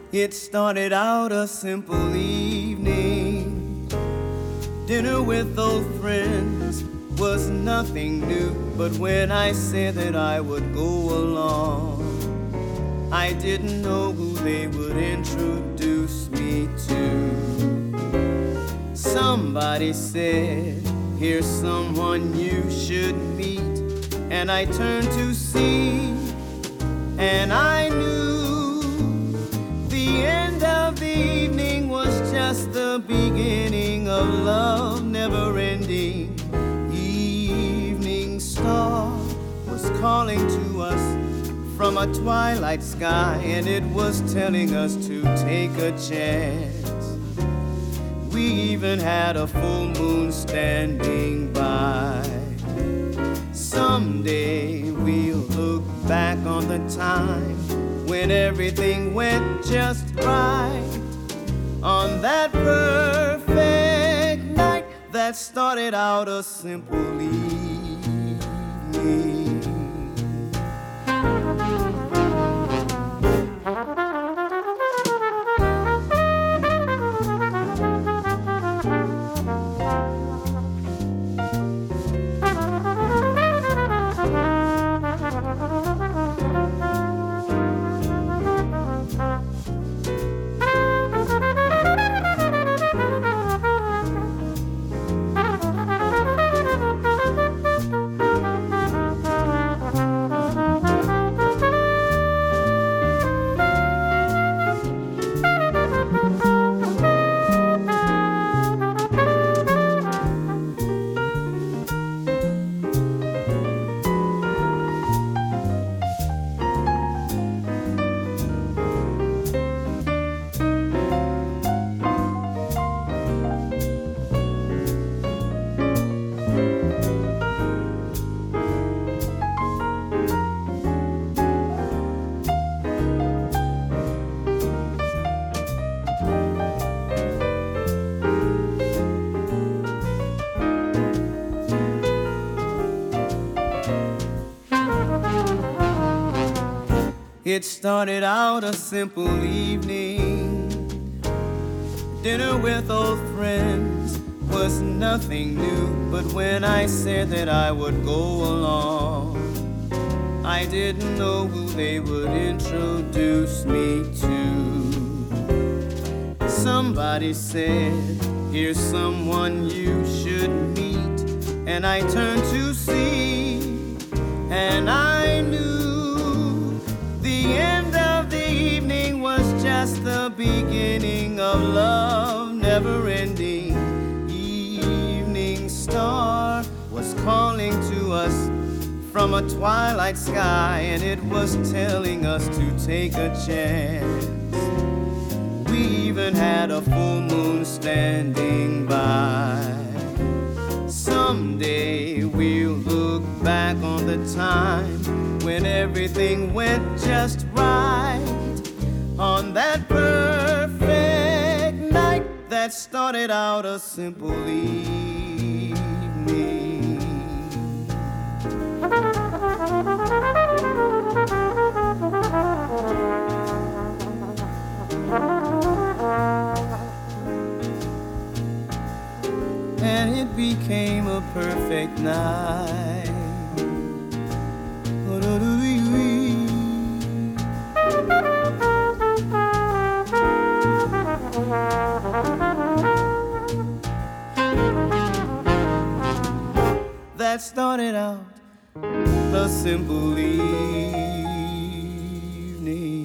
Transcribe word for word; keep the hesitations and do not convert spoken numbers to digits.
It started out a simple evening. Dinner with old friends was nothing new, but when I said that I would go along, I didn't know who they would introduce me to. Somebody said, here's someone you should meet, and I turned to see, and I knew the end of the evening was just the beginning of love, never ending. Evening star was calling to us from a twilight sky, and it was telling us to take a chance. We even had a full moon standing by. Someday we'll look back on the time when everything went just right, on that perfect night that started out a simple evening. It started out a simple evening. Dinner with old friends was nothing new, but when I said that I would go along, I didn't know who they would introduce me to. Somebody said, here's someone you should meet, and I turned to see, and I knew the end of the evening was just the beginning of love, never ending. Evening star was calling to us from a twilight sky, and it was telling us to take a chance. We even had a full moon standing by. Someday we'll look back on the time when everything went just right, on that perfect night that started out a simple evening. And it became a perfect night. That started out a simple evening.